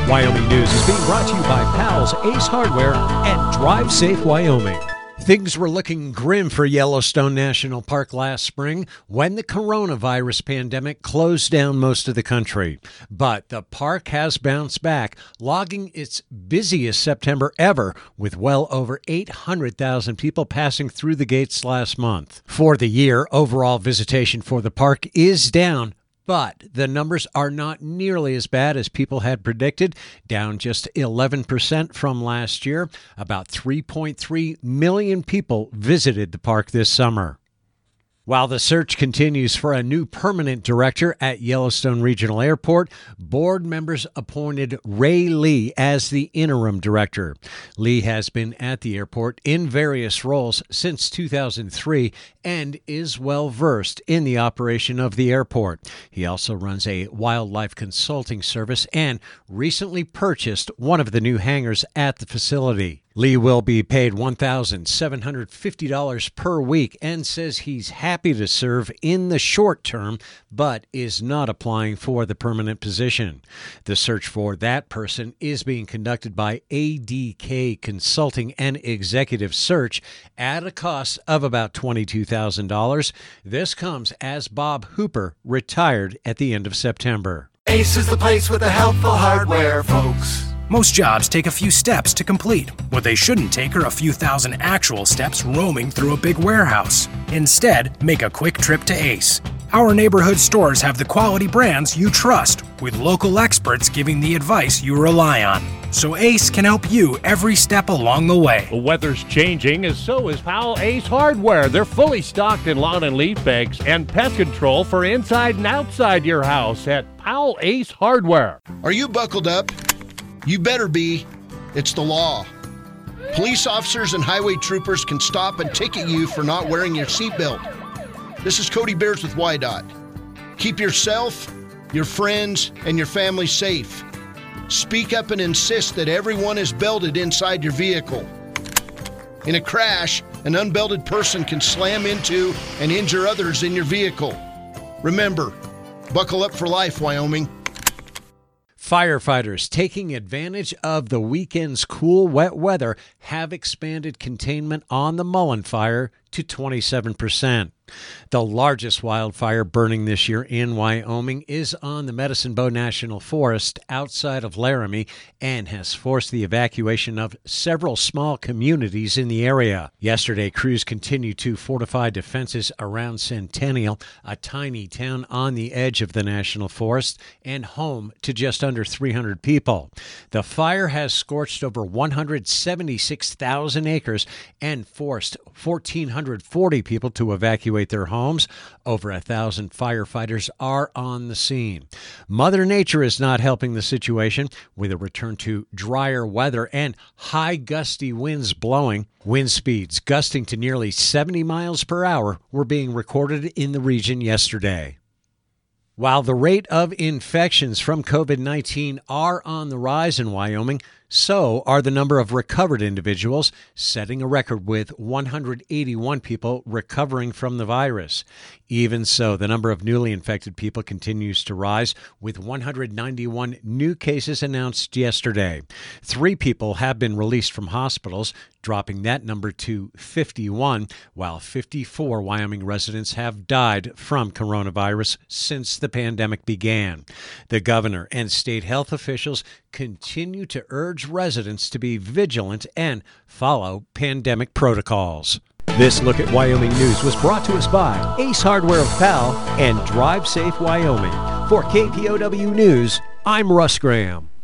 Wyoming News is being brought to you by Powell's Ace Hardware and Drive Safe Wyoming. Things were looking grim for Yellowstone National Park last spring when the coronavirus pandemic closed down most of the country. But the park has bounced back, logging its busiest September ever with well over 800,000 people passing through the gates last month. For the year, overall visitation for the park is down, but the numbers are not nearly as bad as people had predicted, down just 11% from last year. About 3.3 million people visited the park this summer. While the search continues for a new permanent director at Yellowstone Regional Airport, board members appointed Ray Lee as the interim director. Lee has been at the airport in various roles since 2003 and is well versed in the operation of the airport. He also runs a wildlife consulting service and recently purchased one of the new hangars at the facility. Lee will be paid $1,750 per week and says he's happy to serve in the short term, but is not applying for the permanent position. The search for that person is being conducted by ADK Consulting and Executive Search at a cost of about $22,000. This comes as Bob Hooper retired at the end of September. Ace is the place with the helpful hardware, folks. Most jobs take a few steps to complete. What they shouldn't take are a few thousand actual steps roaming through a big warehouse. Instead, make a quick trip to Ace. Our neighborhood stores have the quality brands you trust, with local experts giving the advice you rely on. So Ace can help you every step along the way. The weather's changing, and so is Powell Ace Hardware. They're fully stocked in lawn and leaf bags and pest control for inside and outside your house at Powell Ace Hardware. Are you buckled up? You better be. It's the law. Police officers and highway troopers can stop and ticket you for not wearing your seatbelt. This is Cody Bears with WYDOT. Keep yourself, your friends, and your family safe. Speak up and insist that everyone is belted inside your vehicle. In a crash, an unbelted person can slam into and injure others in your vehicle. Remember, buckle up for life, Wyoming. Firefighters taking advantage of the weekend's cool, wet weather have expanded containment on the Mullen Fire to 27%. The largest wildfire burning this year in Wyoming is on the Medicine Bow National Forest outside of Laramie and has forced the evacuation of several small communities in the area. Yesterday, crews continued to fortify defenses around Centennial, a tiny town on the edge of the National Forest and home to just under 300 people. The fire has scorched over 176,000 acres and forced 1,440 people to evacuate their homes. Over 1,000 firefighters are on the scene. Mother Nature is not helping the situation with a return to drier weather and high gusty winds blowing. Wind speeds gusting to nearly 70 miles per hour were being recorded in the region yesterday. While the rate of infections from COVID-19 are on the rise in Wyoming, so are the number of recovered individuals, setting a record with 181 people recovering from the virus. Even so, the number of newly infected people continues to rise, with 191 new cases announced yesterday. 3 people have been released from hospitals, dropping that number to 51, while 54 Wyoming residents have died from coronavirus since the pandemic began. The governor and state health officials continue to urge residents to be vigilant and follow pandemic protocols. This Look at Wyoming News was brought to us by Ace Hardware of Powell and Drive Safe Wyoming. For KPOW News, I'm Russ Graham.